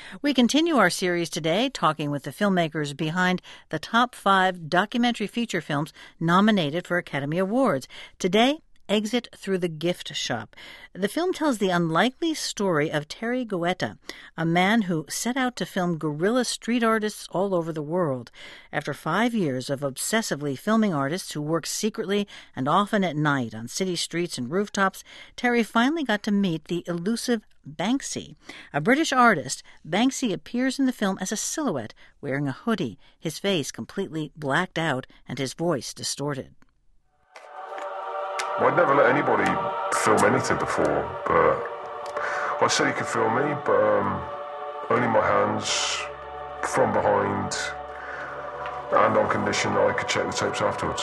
We continue our series today talking with the filmmakers behind the top 5 documentary feature films nominated for Academy Awards. Today, Exit Through the Gift Shop. The film tells the unlikely story of Terry Goetta, a man who set out to film guerrilla street artists all over the world. After 5 years of obsessively filming artists who work secretly and often at night on city streets and rooftops, Terry finally got to meet the elusive Banksy. A British artist, Banksy appears in the film as a silhouette, wearing a hoodie, his face completely blacked out and his voice distorted. I'd never let anybody film anything before, but I said he could film me, but only my hands from behind and on condition that I could check the tapes afterwards.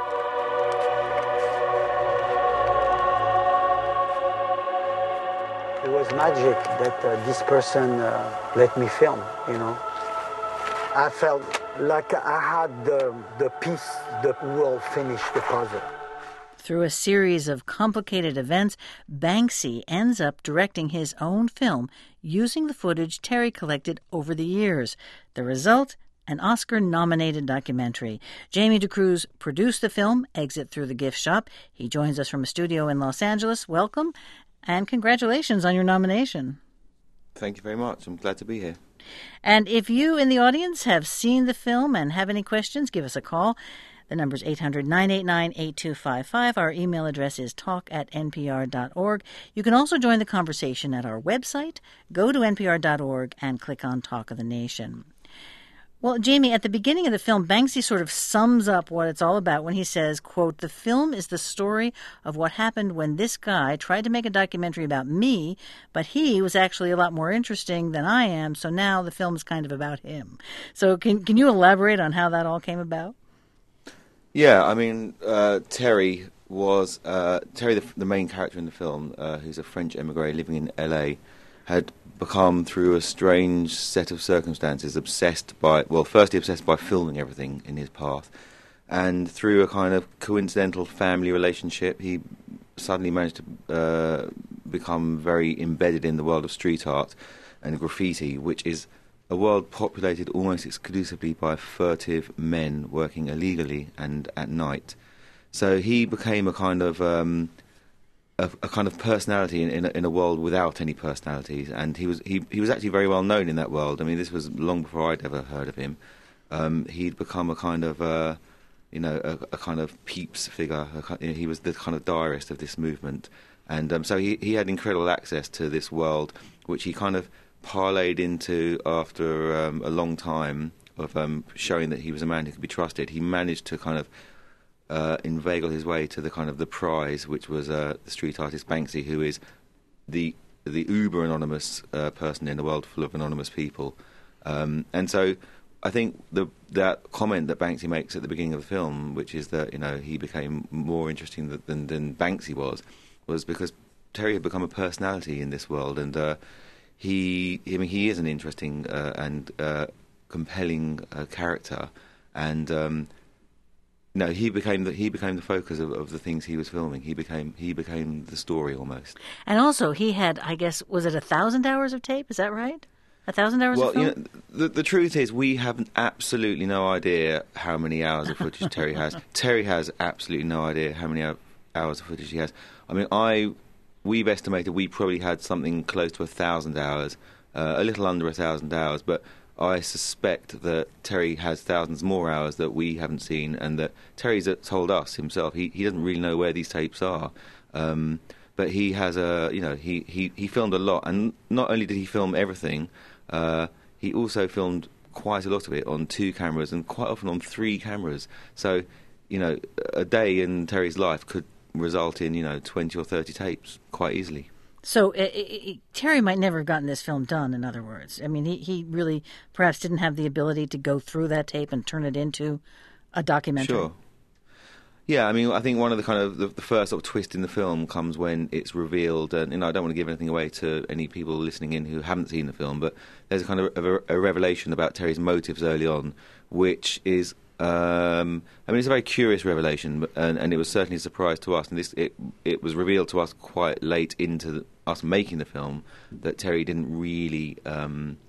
It was magic that this person let me film, you know. I felt like I had the piece that will finish the puzzle. Through a series of complicated events, Banksy ends up directing his own film using the footage Terry collected over the years. The result? An Oscar-nominated documentary. Jamie DeCruz produced the film, Exit Through the Gift Shop. He joins us from a studio in Los Angeles. Welcome, and congratulations on your nomination. Thank you very much. I'm glad to be here. And if you in the audience have seen the film and have any questions, give us a call. The number is 800-989-8255. Our email address is talk@npr.org. You can also join the conversation at our website. Go to npr.org and click on Talk of the Nation. Well, Jamie, at the beginning of the film, Banksy sort of sums up what it's all about when he says, quote, "The film is the story of what happened when this guy tried to make a documentary about me, but he was actually a lot more interesting than I am, so now the film is kind of about him." So can you elaborate on how that all came about? Yeah, I mean, Terry was the main character in the film, who's a French emigre living in LA, had become, through a strange set of circumstances, firstly obsessed by filming everything in his path, and through a kind of coincidental family relationship, he suddenly managed to become very embedded in the world of street art and graffiti, which is a world populated almost exclusively by furtive men working illegally and at night. So he became a kind of personality in a world without any personalities, and he was actually very well known in that world. I mean, this was long before I'd ever heard of him. He'd become a kind of a kind of peeps figure. He was the kind of diarist of this movement, and so he had incredible access to this world, which he kind of parlayed into after a long time of showing that he was a man who could be trusted. He managed to kind of inveigle his way to the kind of the prize, which was the street artist Banksy, who is the uber anonymous person in a world full of anonymous people. And so I think that comment that Banksy makes at the beginning of the film, which is that he became more interesting than Banksy was because Terry had become a personality in this world, and he is an interesting and compelling character, and he became the focus of the things he was filming. He became the story almost. And also, he had, I guess, was it 1,000 hours of tape? Is that right? 1,000 hours of film? The truth is, we have absolutely no idea how many hours of footage Terry has. Terry has absolutely no idea how many hours of footage he has. I mean, we've estimated we probably had something close to 1,000 hours, a little under 1,000 hours, but I suspect that Terry has thousands more hours that we haven't seen, and that Terry's told us himself he doesn't really know where these tapes are. But he has he filmed a lot, and not only did he film everything, he also filmed quite a lot of it on 2 cameras and quite often on 3 cameras. So, a day in Terry's life could result in 20 or 30 tapes quite easily. So Terry might never have gotten this film done, in other words. I mean, he really perhaps didn't have the ability to go through that tape and turn it into a documentary. Sure. Yeah, I mean, I think one of the kind of the first sort of twist in the film comes when it's revealed, and I don't want to give anything away to any people listening in who haven't seen the film, but there's a kind of a revelation about Terry's motives early on, which is, I mean, it's a very curious revelation, and it was certainly a surprise to us, and it was revealed to us quite late into us making the film that Terry didn't really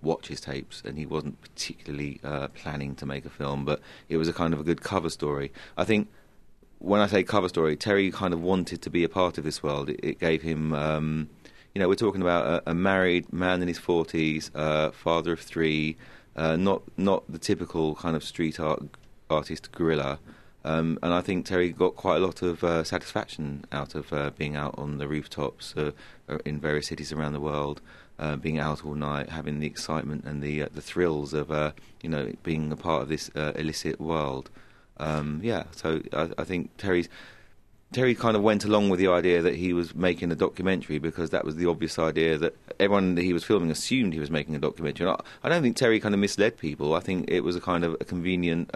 watch his tapes, and he wasn't particularly planning to make a film, but it was a kind of a good cover story. I think when I say cover story, Terry kind of wanted to be a part of this world. It gave him, we're talking about a married man in his 40s, father of 3, not the typical kind of street artist guerrilla. And I think Terry got quite a lot of satisfaction out of being out on the rooftops in various cities around the world, being out all night, having the excitement and the thrills of being a part of this illicit world. So I think Terry kind of went along with the idea that he was making a documentary because that was the obvious idea that everyone that he was filming assumed he was making a documentary. And I don't think Terry kind of misled people. I think it was a kind of a convenient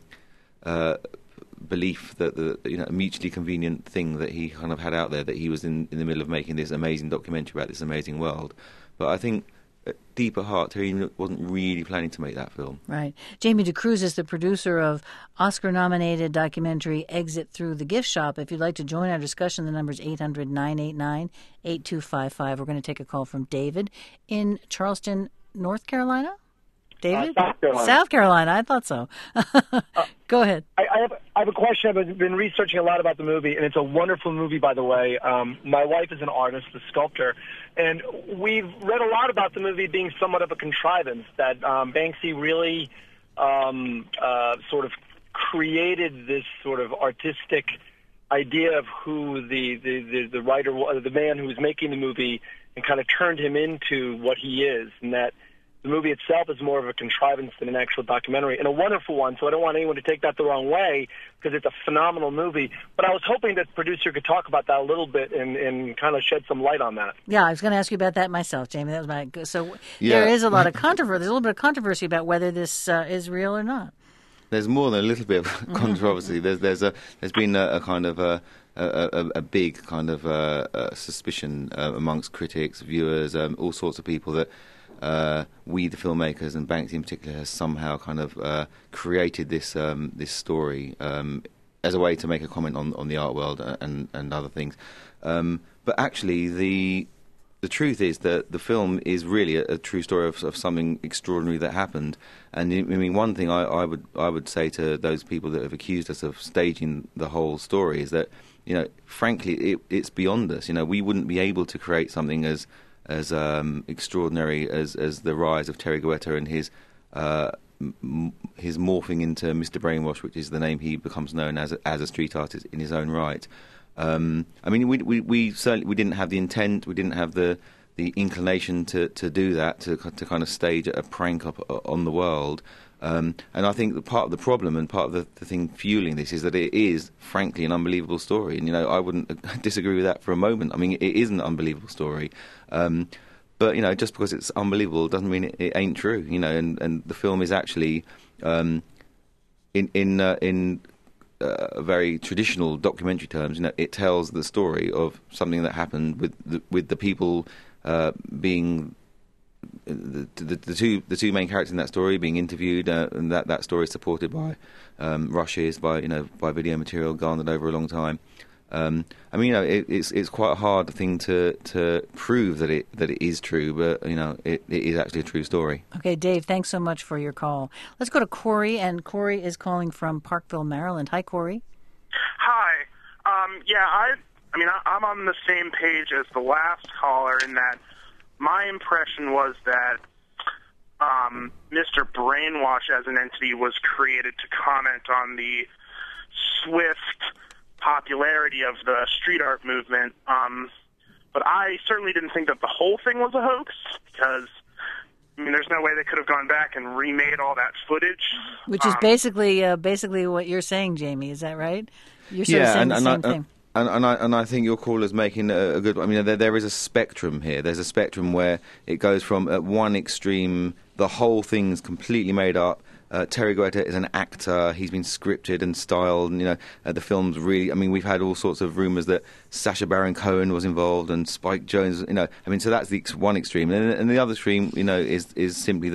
belief that a mutually convenient thing that he kind of had out there, that he was in the middle of making this amazing documentary about this amazing world. But I think deep at heart, Terry wasn't really planning to make that film. Right. Jamie DeCruz is the producer of Oscar-nominated documentary Exit Through the Gift Shop. If you'd like to join our discussion, the number is 800-989-8255. We're going to take a call from David in Charleston, North Carolina. David? South Carolina. I thought so. Go ahead. I have a question. I've been researching a lot about the movie, and it's a wonderful movie, by the way. My wife is an artist, a sculptor, and we've read a lot about the movie being somewhat of a contrivance, that Banksy really sort of created this sort of artistic idea of who the writer, the man who was making the movie, and kind of turned him into what he is, and that the movie itself is more of a contrivance than an actual documentary, and a wonderful one, so I don't want anyone to take that the wrong way, because it's a phenomenal movie. But I was hoping that the producer could talk about that a little bit and kind of shed some light on that. Yeah, I was going to ask you about that myself, Jamie. There is a lot of controversy. There's a little bit of controversy about whether this is real or not. There's more than a little bit of controversy. There's been a kind of a big kind of suspicion amongst critics, viewers, all sorts of people that we, the filmmakers, and Banksy in particular, has somehow kind of created this story as a way to make a comment on the art world and other things. But actually, the truth is that the film is really a true story of something extraordinary that happened. And I mean, one thing I would say to those people that have accused us of staging the whole story is that, frankly, it's beyond us. We wouldn't be able to create something as extraordinary as the rise of Terry Guetta and his morphing into Mr. Brainwash, which is the name he becomes known as a street artist in his own right. I mean, we certainly didn't have the intent, we didn't have the inclination to do that, to kind of stage a prank up on the world. And I think that part of the problem and part of the thing fueling this is that it is, frankly, an unbelievable story. And, I wouldn't disagree with that for a moment. I mean, it is an unbelievable story. But, just because it's unbelievable doesn't mean it ain't true, and the film is actually, in very traditional documentary terms, it tells the story of something that happened with the people being the two main characters in that story being interviewed, and that story is supported by rushes, by video material garnered over a long time. I mean, it's quite a hard thing to prove that it is true, but it is actually a true story. Okay, Dave, thanks so much for your call. Let's go to Corey, and Corey is calling from Parkville, Maryland. Hi, Corey. Hi. I'm on the same page as the last caller in that my impression was that Mr. Brainwash as an entity was created to comment on the swift popularity of the street art movement. But I certainly didn't think that the whole thing was a hoax, because there's no way they could have gone back and remade all that footage. Which is basically what you're saying, Jamie. Is that right? You're sort of saying the same thing. And I think your caller's making a good. I mean, there is a spectrum here. There's a spectrum where it goes from at one extreme, the whole thing's completely made up. Terry Guetta is an actor. He's been scripted and styled. And, the film's really. I mean, we've had all sorts of rumours that Sacha Baron Cohen was involved and Spike Jonze. So that's the one extreme. And the other extreme, is simply that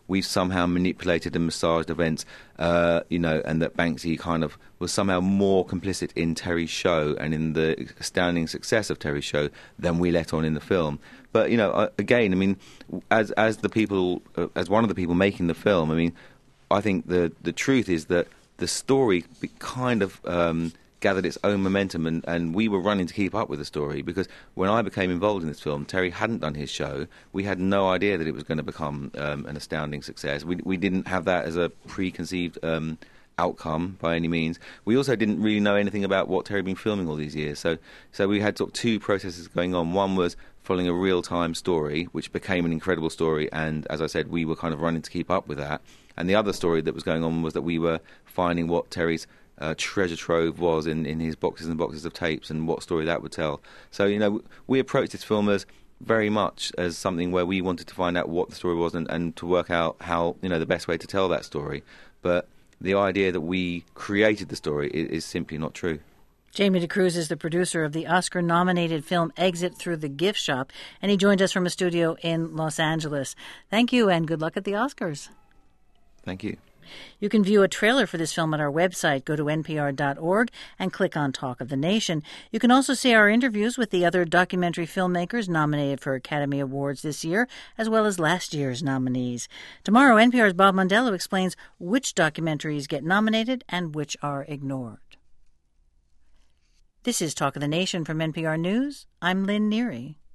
we've somehow manipulated and massaged events, and that Banksy kind of was somehow more complicit in Terry's show and in the astounding success of Terry's show than we let on in the film. But, again, I mean, as one of the people making the film, I mean, I think the truth is that the story kind of gathered its own momentum, and we were running to keep up with the story, because when I became involved in this film, Terry hadn't done his show. We had no idea that it was going to become an astounding success. We didn't have that as a preconceived outcome by any means. We also didn't really know anything about what Terry had been filming all these years. So we had sort of two processes going on. One was following a real-time story, which became an incredible story, and as I said, we were kind of running to keep up with that. And the other story that was going on was that we were finding what Terry's treasure trove was in his boxes and boxes of tapes, and what story that would tell. So, we approached this film as very much as something where we wanted to find out what the story was and to work out how, the best way to tell that story. But the idea that we created the story is simply not true. Jamie DeCruz is the producer of the Oscar-nominated film Exit Through the Gift Shop, and he joined us from a studio in Los Angeles. Thank you, and good luck at the Oscars. Thank you. You can view a trailer for this film at our website. Go to npr.org and click on Talk of the Nation. You can also see our interviews with the other documentary filmmakers nominated for Academy Awards this year, as well as last year's nominees. Tomorrow, NPR's Bob Mondello explains which documentaries get nominated and which are ignored. This is Talk of the Nation from NPR News. I'm Lynn Neary.